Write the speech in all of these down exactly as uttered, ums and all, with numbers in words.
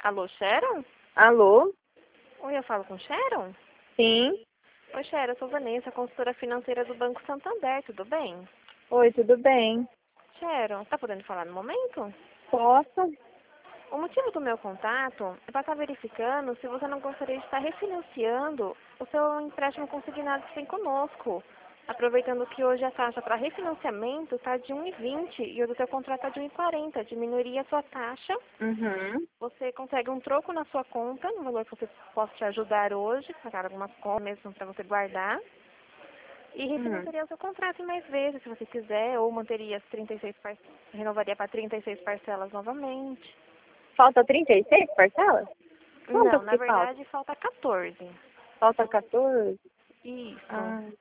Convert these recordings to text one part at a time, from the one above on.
Alô, Sharon? Alô? Oi, eu falo com Sharon? Sim. Oi, Sharon, eu sou Vanessa, consultora financeira do Banco Santander, tudo bem? Oi, tudo bem? Sharon, tá podendo falar no momento? Posso? O motivo do meu contato é para estar verificando se você não gostaria de estar refinanciando o seu empréstimo consignado que tem conosco. Aproveitando que hoje a taxa para refinanciamento está de um vírgula vinte e o do seu contrato está de um vírgula quarenta. Diminuiria a sua taxa. Uhum. Você consegue um troco na sua conta, no valor que você possa te ajudar hoje, pagar algumas contas mesmo para você guardar. E Uhum. refinanciaria o seu contrato em mais vezes, se você quiser, ou manteria as trinta e seis par... renovaria para trinta e seis parcelas novamente. Falta trinta e seis parcelas? Não, Quantas na que falta? verdade falta quatorze. Falta quatorze? Isso. Ah.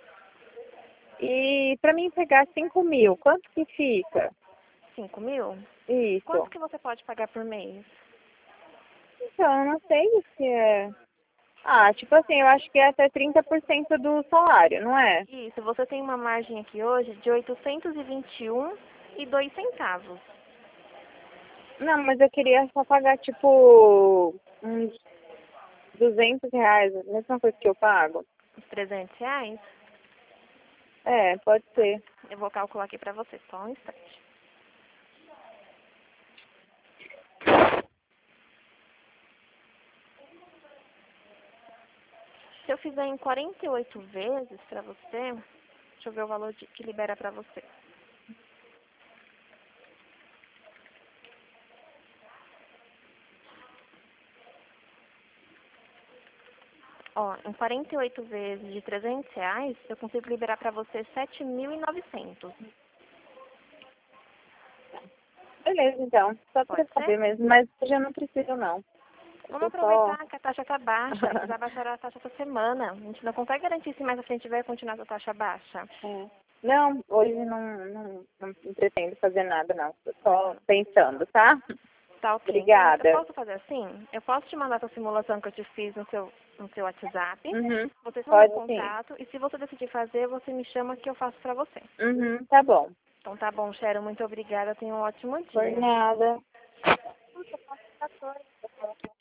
E pra mim pegar cinco mil, quanto que fica? Cinco mil? Quanto Isso. que você pode pagar por mês? Então, eu não sei se é... Ah, tipo assim, eu acho que é até trinta por cento do salário, não é? Isso, você tem uma margem aqui hoje de oitocentos e vinte e um e dois centavos. Não, mas eu queria só pagar, tipo, uns duzentos reais, a mesma coisa que eu pago. Uns trezentos reais? É, pode ser. Eu vou calcular aqui pra você, só um instante. Se eu fizer em quarenta e oito vezes pra você, deixa eu ver o valor de, que libera pra você. Ó, em quarenta e oito vezes de trezentos reais, eu consigo liberar pra você sete mil e novecentos. Beleza, então. Só pra Pode ser? saber mesmo, mas já não preciso, não. Eu Vamos tô só... aproveitar que a taxa tá baixa. Eles abaixaram a taxa essa semana. A gente não consegue garantir se mais à frente vai continuar essa taxa baixa. É. Não, hoje não, não, não pretendo fazer nada, não. Tô só Hum, pensando, tá? Tá ok. Então, eu Obrigada. posso fazer assim? Eu posso te mandar essa simulação que eu te fiz no seu, no seu WhatsApp. Uhum. Você tem o meu Pode sim. contato. E se você decidir fazer, você me chama que eu faço pra você. Uhum, tá bom. Então tá bom, Sharon. Muito obrigada. Tenha um ótimo Por dia. nada.